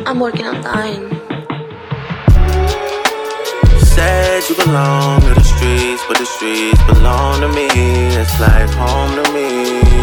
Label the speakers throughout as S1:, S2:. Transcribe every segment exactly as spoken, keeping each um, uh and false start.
S1: I'm working on dying.
S2: Said you belong to the streets, but the streets belong to me. It's like home to me.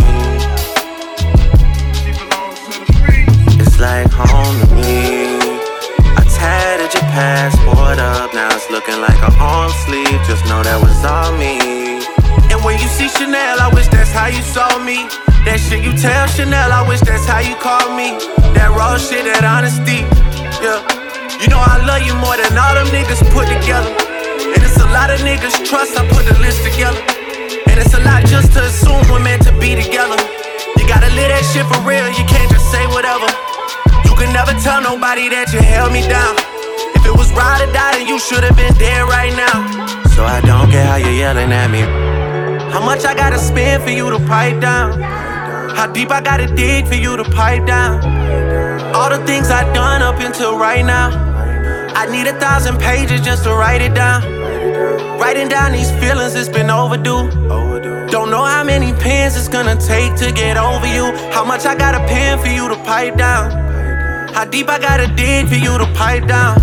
S2: It's like home to me. I tatted your passport up, now it's looking like an arm sleeve. Just know that was all me. And when you see Chanel, I wish that's how you saw me. That shit you tell Chanel, I wish that's how you call me. That raw shit, that honesty, yeah. You know I love you more than all them niggas put together. And it's a lot of niggas trust, I put the list together. And it's a lot just to assume we're meant to be together. You gotta live that shit for real, you can't just say whatever. You can never tell nobody that you held me down. If it was ride or die, then you should've been dead right now. So I don't care how you're yelling at me. How much I gotta spend for you to pipe down? How deep I gotta dig for you to pipe down? All the things I've done up until right now, I need a thousand pages just to write it down. Writing down these feelings, it's been overdue. Don't know how many pens it's gonna take to get over you. How much I gotta pen for you to pipe down? How deep I gotta dig for you to pipe down?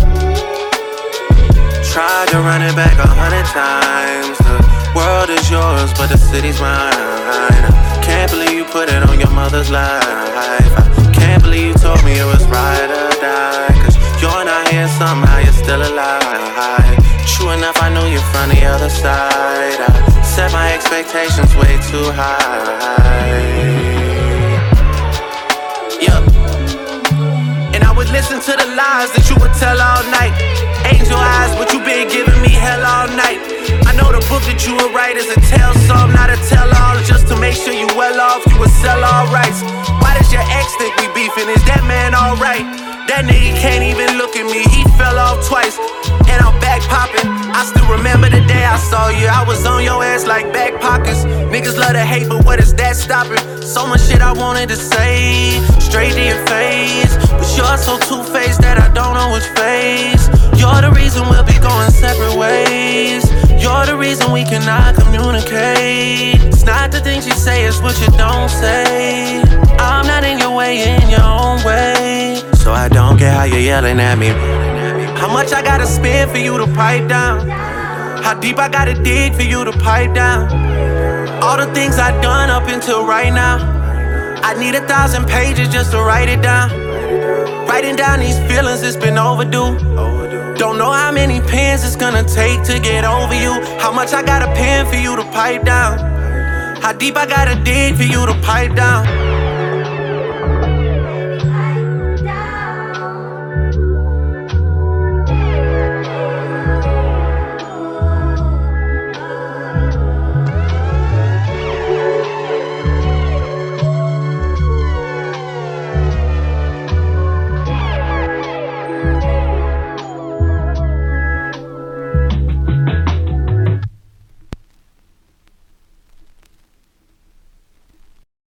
S2: Tried to run it back a hundred times. The world is yours, but the city's mine. I can't believe you put it on your mother's life. I can't believe you told me it was ride or die. Cause you're not here, somehow you're still alive. True enough, I knew you from the other side. I set my expectations way too high. Yeah. And I would listen to the lies that you would tell all night. Angel eyes, but you been giving me hell all night. I know the book that you would write is a tell some, not a tell all. Just to make sure you well off, you would sell all rights. Why does your ex think we beefing? Is that man alright? That nigga can't even look at me, he fell off twice. And I'm back popping. I still remember the day I saw you. I was on your ass like back pockets. Niggas love to hate, but what is that stopping? So much shit I wanted to say, straight to your face. But you're so two-faced that I don't know which face. You're the reason we'll be going separate ways. You're the reason we cannot communicate. It's not the things you say, it's what you don't say. I'm not in your way, in your own way. So I don't care how you're yelling at me. How much I gotta spend for you to pipe down? How deep I gotta dig for you to pipe down? All the things I've done up until right now, I need a thousand pages just to write it down. Writing down these feelings, it's been overdue. Don't know how many pens it's gonna take to get over you. How much I gotta pen for you to pipe down? How deep I gotta dig for you to pipe down?